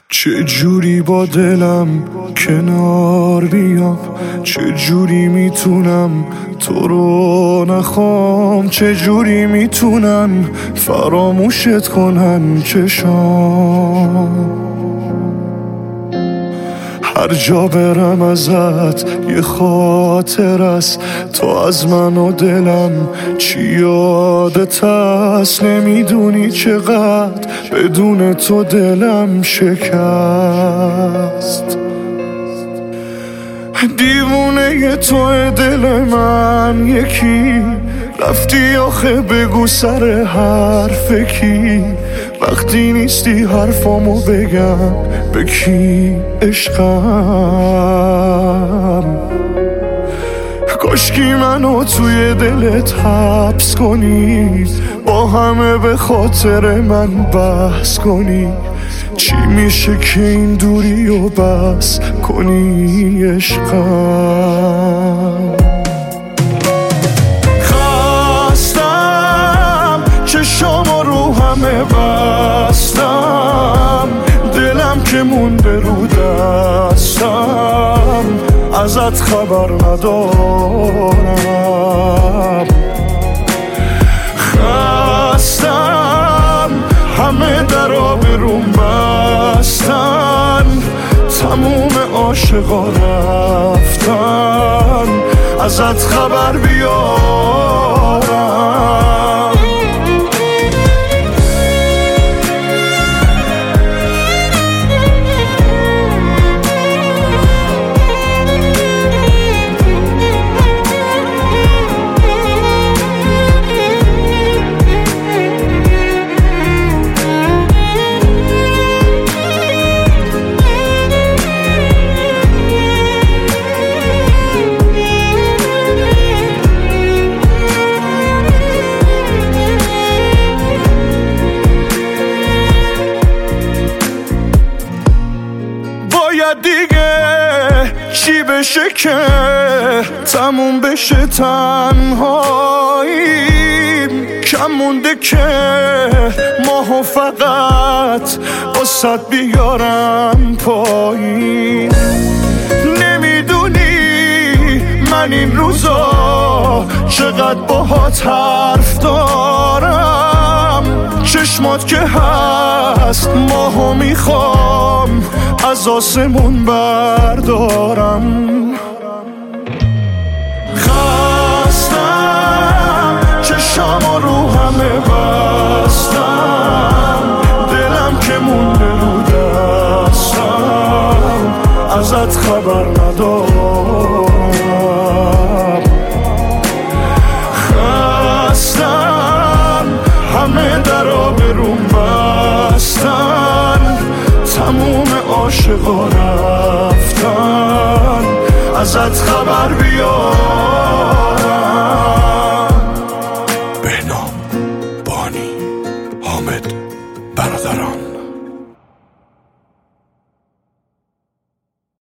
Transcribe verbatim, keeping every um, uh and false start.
چه جوری با دلم کنار بیام، چه جوری میتونم تو رو نخوام، چه جوری میتونن فراموشت کنن چشام. هر جا برم ازت یه خاطر است، تو از من و دلم چی یادت هست. نمیدونی چقدر بدون تو دلم شکست. دیوونه تو دل من یکی، رفتی آخه بگو سر حرف کی. وقتی نیستی حرفامو بگم به کی عشقم. کاشکی منو توی دلت حبس کنی، با همه به خاطر من بحث کنی. چی میشه که این دوری و بس کنی عشقم. خستم چشامو رو همه بستم، دلم که مونده رو دستم، ازت خبر ندارم. خستم همه درا بروم بستن، تموم عاشقا رفتن، ازت خبر بیارم. دیگه چی بشه که تموم بشه تنهاییم؟ کم مونده که ماهو فقط واسه بیارم پایین. نمیدونی من این روزا چقدر باهات حرف دارم. چشمات که هست ماهو میخوام از آسمون بردارم. خستم چشامو رو همه بستم، دلم که مونده رو دستم، ازت خبر ندارم. خستم همه درا بروم بستن، تموم عاشقا رفتن، ازت خبر بیار.